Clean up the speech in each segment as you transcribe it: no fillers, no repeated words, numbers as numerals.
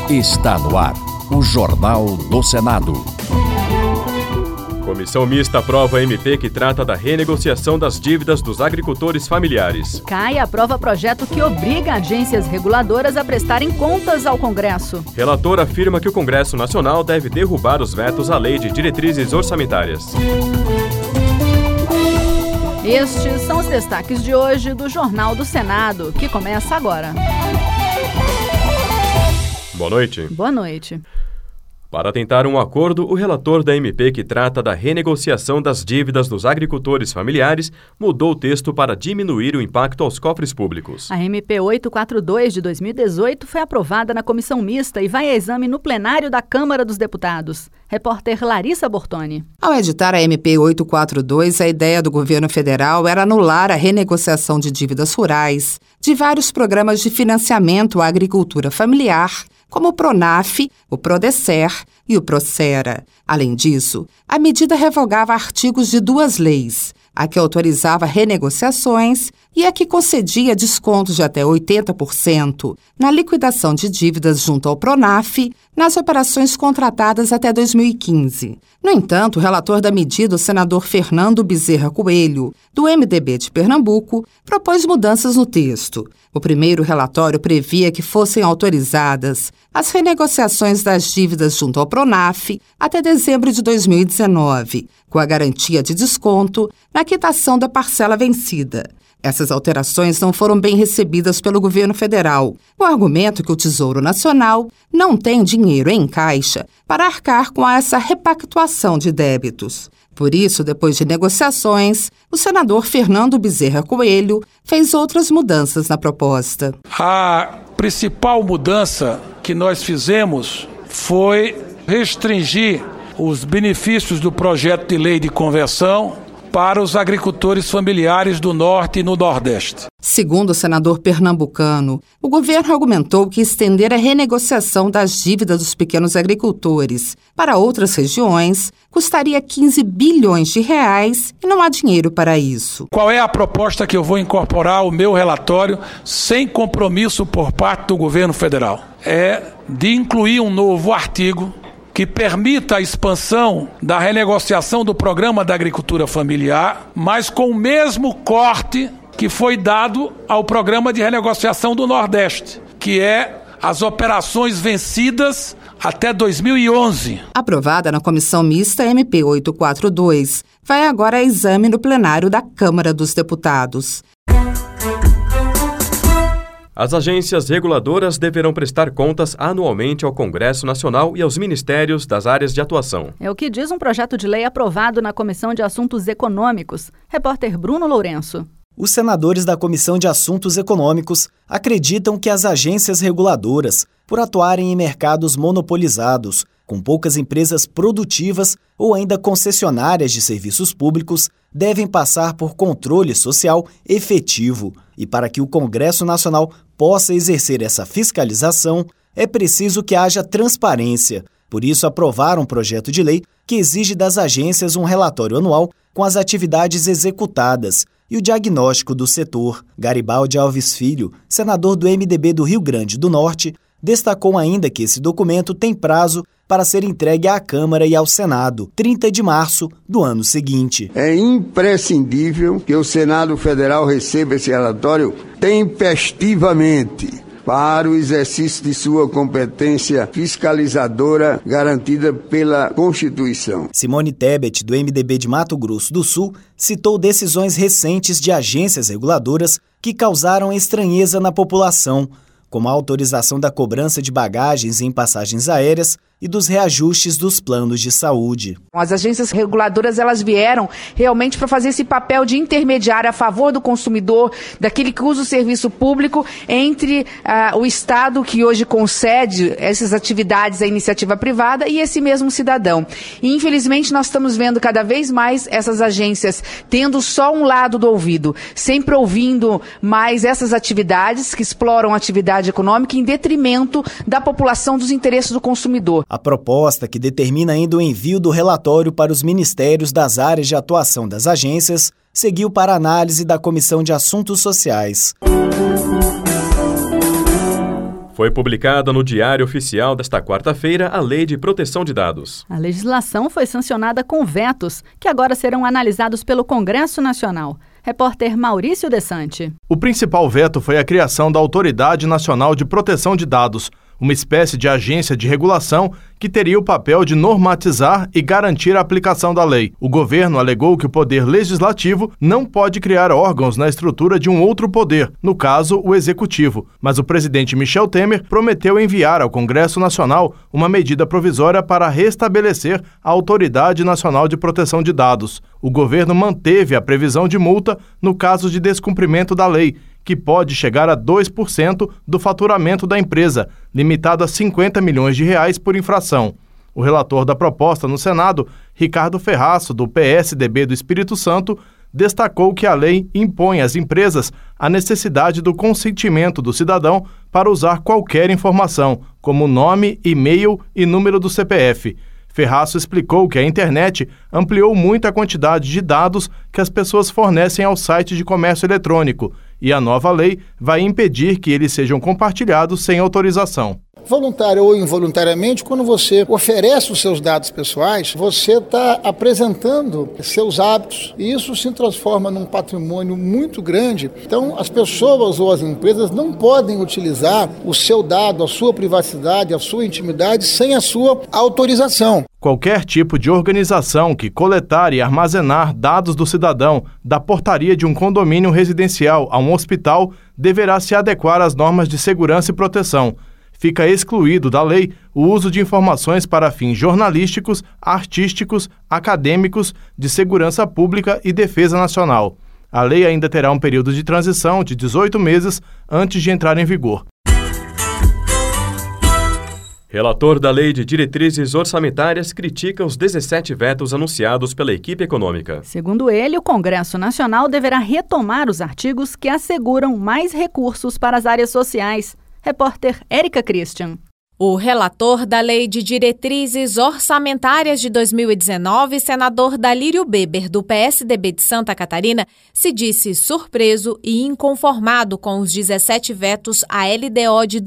Está no ar o Jornal do Senado. Comissão mista aprova a MP que trata da renegociação das dívidas dos agricultores familiares. CAI aprova projeto que obriga agências reguladoras a prestarem contas ao Congresso. Relator afirma que o Congresso Nacional deve derrubar os vetos à Lei de Diretrizes Orçamentárias. Estes são os destaques de hoje do Jornal do Senado, que começa agora. Boa noite. Boa noite. Para tentar um acordo, o relator da MP que trata da renegociação das dívidas dos agricultores familiares mudou o texto para diminuir o impacto aos cofres públicos. A MP 842 de 2018 foi aprovada na comissão mista e vai a exame no plenário da Câmara dos Deputados. Repórter Larissa Bortoni. Ao editar a MP 842, a ideia do governo federal era anular a renegociação de dívidas rurais de vários programas de financiamento à agricultura familiar, como o PRONAF, o PRODECER e o PROCERA. Além disso, a medida revogava artigos de duas leis, a que autorizava renegociações e a que concedia descontos de até 80% na liquidação de dívidas junto ao PRONAF nas operações contratadas até 2015. No entanto, o relator da medida, o senador Fernando Bezerra Coelho, do MDB de Pernambuco, propôs mudanças no texto. O primeiro relatório previa que fossem autorizadas as renegociações das dívidas junto ao PRONAF até dezembro de 2019, com a garantia de desconto na quitação da parcela vencida. Essas alterações não foram bem recebidas pelo governo federal, com o argumento que o Tesouro Nacional não tem dinheiro em caixa para arcar com essa repactuação de débitos. Por isso, depois de negociações, o senador Fernando Bezerra Coelho fez outras mudanças na proposta. A principal mudança que nós fizemos foi restringir os benefícios do projeto de lei de conversão para os agricultores familiares do Norte e no Nordeste. Segundo o senador pernambucano, o governo argumentou que estender a renegociação das dívidas dos pequenos agricultores para outras regiões custaria 15 bilhões de reais e não há dinheiro para isso. Qual é a proposta que eu vou incorporar ao meu relatório sem compromisso por parte do governo federal? É de incluir um novo artigo que permita a expansão da renegociação do programa da agricultura familiar, mas com o mesmo corte que foi dado ao programa de renegociação do Nordeste, que é as operações vencidas até 2011. Aprovada na comissão mista MP 842, vai agora a exame no plenário da Câmara dos Deputados. As agências reguladoras deverão prestar contas anualmente ao Congresso Nacional e aos ministérios das áreas de atuação. É o que diz um projeto de lei aprovado na Comissão de Assuntos Econômicos. Repórter Bruno Lourenço. Os senadores da Comissão de Assuntos Econômicos acreditam que as agências reguladoras, por atuarem em mercados monopolizados, com poucas empresas produtivas ou ainda concessionárias de serviços públicos, devem passar por controle social efetivo. E para que o Congresso Nacional possa exercer essa fiscalização, é preciso que haja transparência. Por isso, aprovaram um projeto de lei que exige das agências um relatório anual com as atividades executadas e o diagnóstico do setor. Garibaldi Alves Filho, senador do MDB do Rio Grande do Norte, destacou ainda que esse documento tem prazo para ser entregue à Câmara e ao Senado, 30 de março do ano seguinte. É imprescindível que o Senado Federal receba esse relatório tempestivamente para o exercício de sua competência fiscalizadora garantida pela Constituição. Simone Tebet, do MDB de Mato Grosso do Sul, citou decisões recentes de agências reguladoras que causaram estranheza na população, como a autorização da cobrança de bagagens em passagens aéreas e dos reajustes dos planos de saúde. As agências reguladoras, elas vieram realmente para fazer esse papel de intermediário a favor do consumidor, daquele que usa o serviço público, entre o Estado, que hoje concede essas atividades à iniciativa privada, e esse mesmo cidadão. E, infelizmente, nós estamos vendo cada vez mais essas agências tendo só um lado do ouvido, sempre ouvindo mais essas atividades que exploram a atividade econômica em detrimento da população, dos interesses do consumidor. A proposta, que determina ainda o envio do relatório para os ministérios das áreas de atuação das agências, seguiu para análise da Comissão de Assuntos Sociais. Foi publicada no Diário Oficial desta quarta-feira a Lei de Proteção de Dados. A legislação foi sancionada com vetos, que agora serão analisados pelo Congresso Nacional. Repórter Maurício Desante. O principal veto foi a criação da Autoridade Nacional de Proteção de Dados, uma espécie de agência de regulação que teria o papel de normatizar e garantir a aplicação da lei. O governo alegou que o poder legislativo não pode criar órgãos na estrutura de um outro poder, no caso, o executivo. Mas o presidente Michel Temer prometeu enviar ao Congresso Nacional uma medida provisória para restabelecer a Autoridade Nacional de Proteção de Dados. O governo manteve a previsão de multa no caso de descumprimento da lei, que pode chegar a 2% do faturamento da empresa, limitado a R$50 milhões por infração. O relator da proposta no Senado, Ricardo Ferraço, do PSDB do Espírito Santo, destacou que a lei impõe às empresas a necessidade do consentimento do cidadão para usar qualquer informação, como nome, e-mail e número do CPF. Ferraço explicou que a internet ampliou muito a quantidade de dados que as pessoas fornecem ao site de comércio eletrônico e a nova lei vai impedir que eles sejam compartilhados sem autorização. Voluntário ou involuntariamente, quando você oferece os seus dados pessoais, você está apresentando seus hábitos e isso se transforma num patrimônio muito grande. Então, as pessoas ou as empresas não podem utilizar o seu dado, a sua privacidade, a sua intimidade sem a sua autorização. Qualquer tipo de organização que coletar e armazenar dados do cidadão da portaria de um condomínio residencial a um hospital deverá se adequar às normas de segurança e proteção. Fica excluído da lei o uso de informações para fins jornalísticos, artísticos, acadêmicos, de segurança pública e defesa nacional. A lei ainda terá um período de transição de 18 meses antes de entrar em vigor. Relator da Lei de Diretrizes Orçamentárias critica os 17 vetos anunciados pela equipe econômica. Segundo ele, o Congresso Nacional deverá retomar os artigos que asseguram mais recursos para as áreas sociais. Repórter Érica Christian. O relator da Lei de Diretrizes Orçamentárias de 2019, senador Dalírio Beber, do PSDB de Santa Catarina, se disse surpreso e inconformado com os 17 vetos à LDO de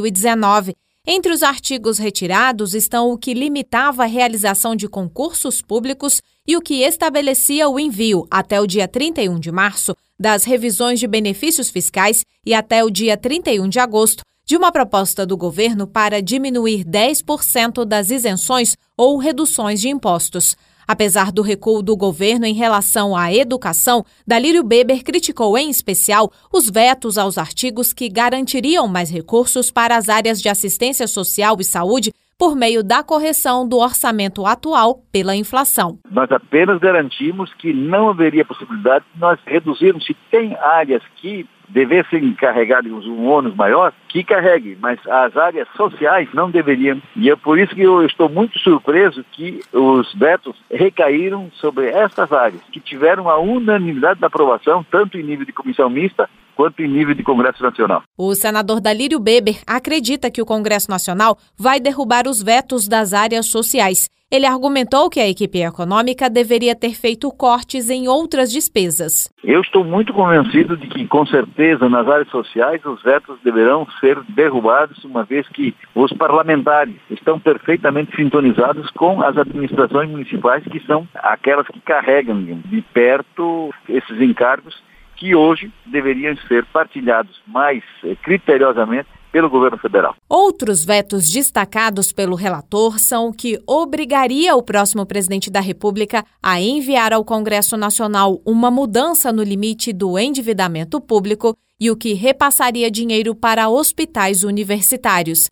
2019. Entre os artigos retirados estão o que limitava a realização de concursos públicos e o que estabelecia o envio, até o dia 31 de março, das revisões de benefícios fiscais e até o dia 31 de agosto, de uma proposta do governo para diminuir 10% das isenções ou reduções de impostos. Apesar do recuo do governo em relação à educação, Dalírio Beber criticou em especial os vetos aos artigos que garantiriam mais recursos para as áreas de assistência social e saúde por meio da correção do orçamento atual pela inflação. Nós apenas garantimos que não haveria possibilidade de nós reduzirmos. Se tem áreas que devessem carregar um ônus maior, que carregue, mas as áreas sociais não deveriam. E é por isso que eu estou muito surpreso que os vetos recaíram sobre estas áreas, que tiveram a unanimidade da aprovação, tanto em nível de comissão mista, quanto em nível de Congresso Nacional. O senador Dalírio Beber acredita que o Congresso Nacional vai derrubar os vetos das áreas sociais. Ele argumentou que a equipe econômica deveria ter feito cortes em outras despesas. Eu estou muito convencido de que, com certeza, nas áreas sociais, os vetos deverão ser derrubados, uma vez que os parlamentares estão perfeitamente sintonizados com as administrações municipais, que são aquelas que carregam de perto esses encargos, que hoje deveriam ser partilhados mais criteriosamente pelo governo federal. Outros vetos destacados pelo relator são o que obrigaria o próximo presidente da República a enviar ao Congresso Nacional uma mudança no limite do endividamento público e o que repassaria dinheiro para hospitais universitários.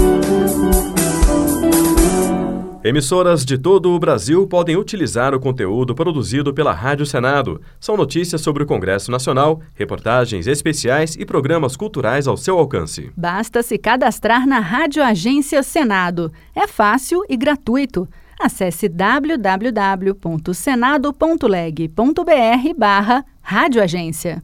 Emissoras de todo o Brasil podem utilizar o conteúdo produzido pela Rádio Senado. São notícias sobre o Congresso Nacional, reportagens especiais e programas culturais ao seu alcance. Basta se cadastrar na Rádio Agência Senado. É fácil e gratuito. Acesse www.senado.leg.br/radioagência.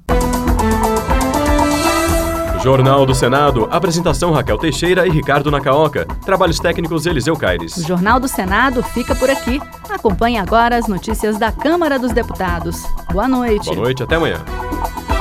Jornal do Senado, apresentação Raquel Teixeira e Ricardo Nacaoca. Trabalhos técnicos Eliseu Caires. O Jornal do Senado fica por aqui. Acompanhe agora as notícias da Câmara dos Deputados. Boa noite. Boa noite, até amanhã.